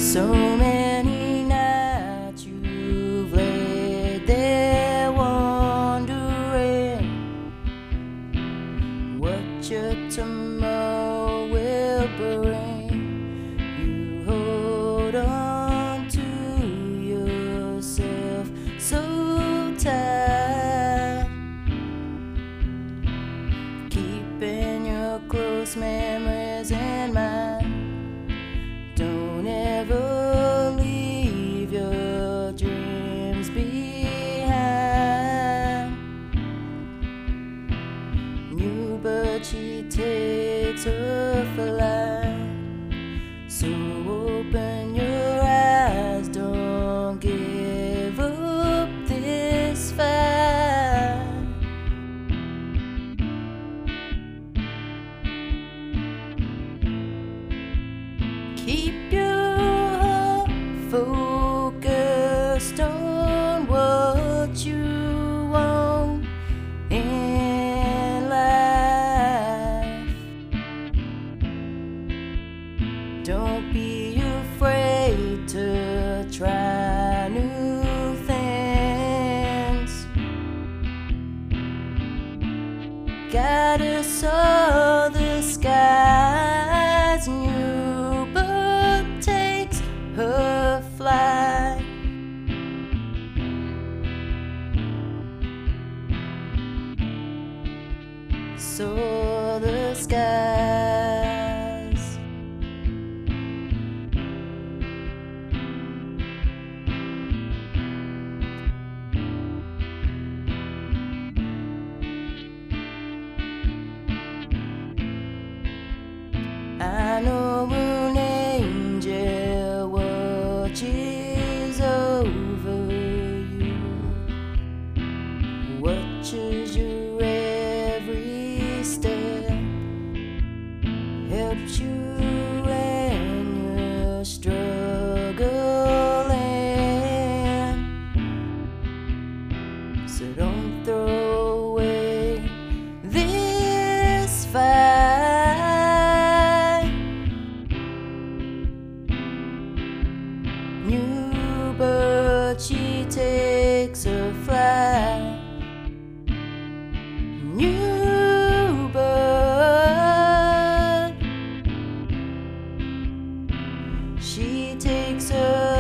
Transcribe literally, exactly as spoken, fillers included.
So many nights you've laid there wondering what your tomorrow will bring. You hold on to yourself so tight, keeping your close memories in mind. Don't ever leave your dreams behind. New bird, she takes her flight. So open your eyes, don't give up this fight. Keep your heart focused on what you want in life. Don't be afraid to try new things. Gotta saw the skies, new bird takes her flight. Soar the skies. I know an angel watches over you, watches your every step, helps you when you're struggling. So don't throw away this fight. New bird, she takes her flight. New bird, she takes her